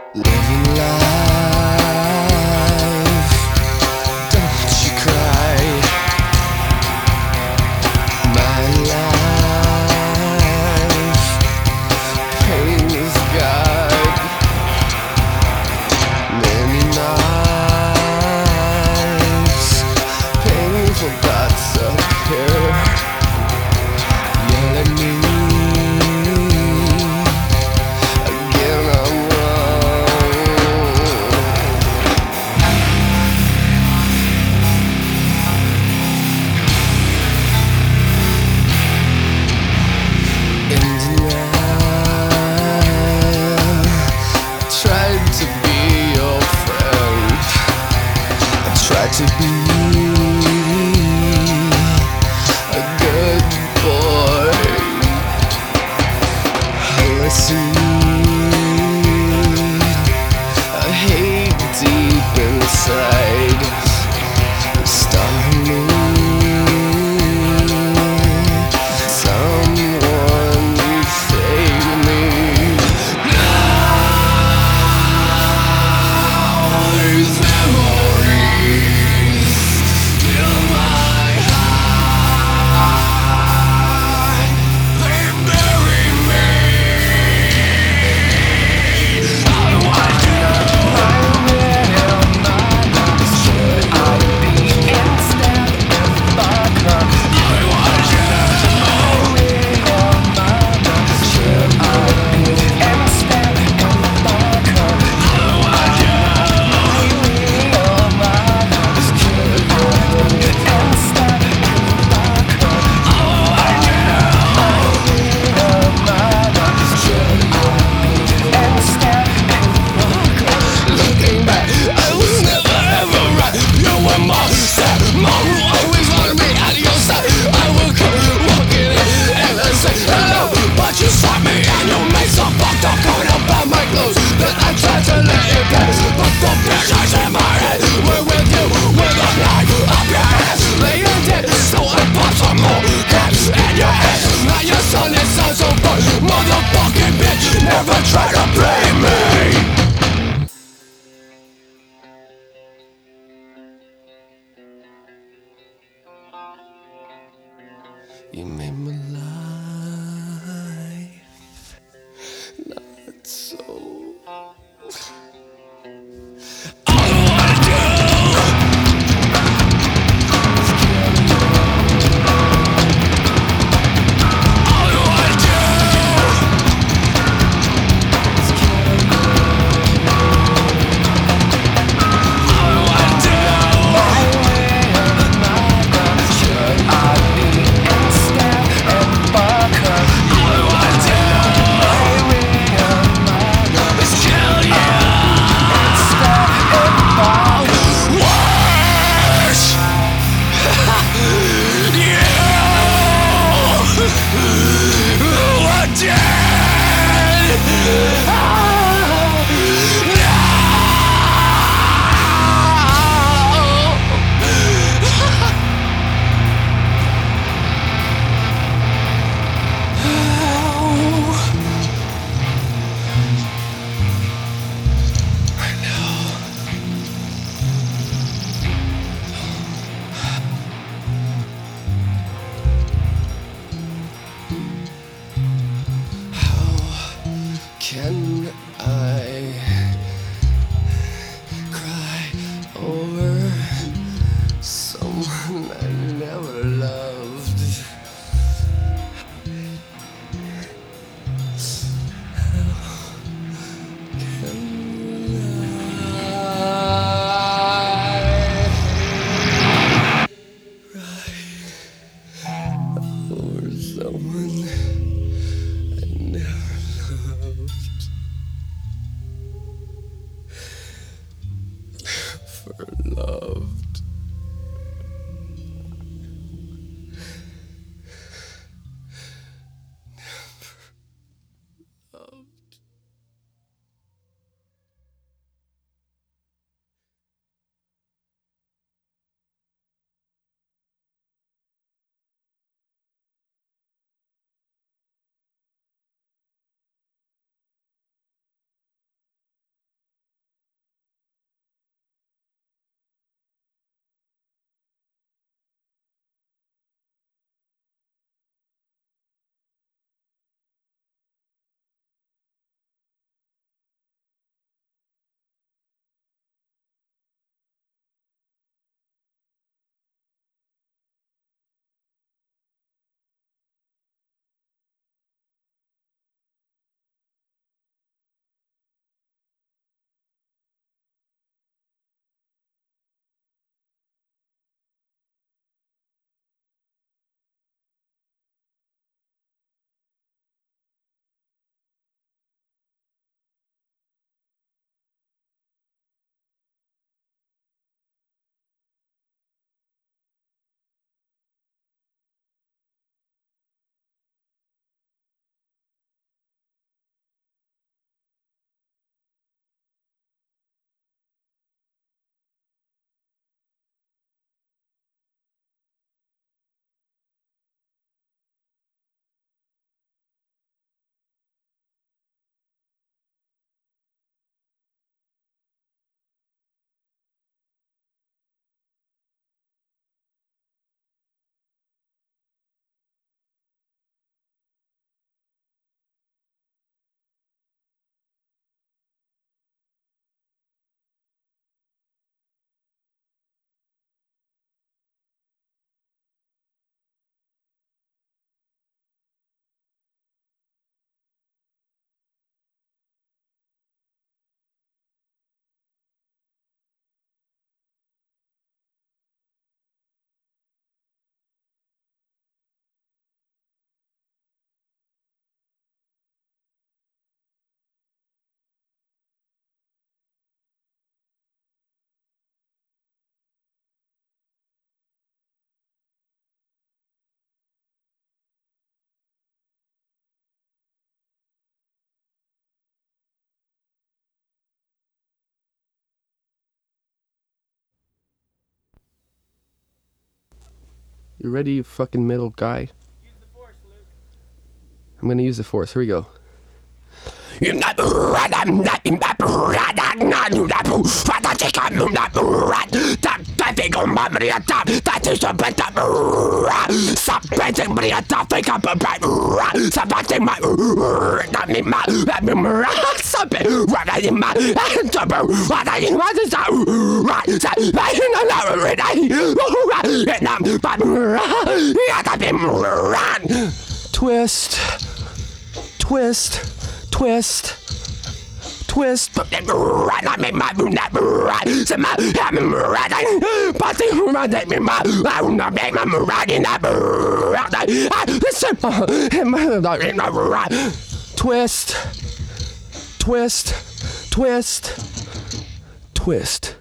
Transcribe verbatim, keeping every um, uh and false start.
Living life, don't you cry. My life, pain is God. Many nights, painful thoughts appear. Yell at me again, I'm wrong. In denial, I tried to be your friend. I tried to be a good boy. Listen, I hate deep inside. Start me, someone save me. Now these memories fill my heart. They bury me. I want you. Should I be instead of vodka? I want you. Should I be instead of vodka? I want you. Should I be instead of vodka? I want you. Should I be instead of vodka? Looking back, I was never ever right. You were my step mom who always wanted me at your side. I would come walking in and I say hello, but you stopped me and you made some fucked up comment about my clothes that I tried to let it pass. But the pictures in my head were with you with a knife up your ass, laying dead. So I popped some more caps in your head. Now your son it sounds so fun, motherfucking bitch. Never try to play me. You made my life not so You ready, you fucking middle guy? Use the force, Luke. I'm gonna use the force. Here we go. Twist, twist, twist, twist. Twist, twist, twist, twist.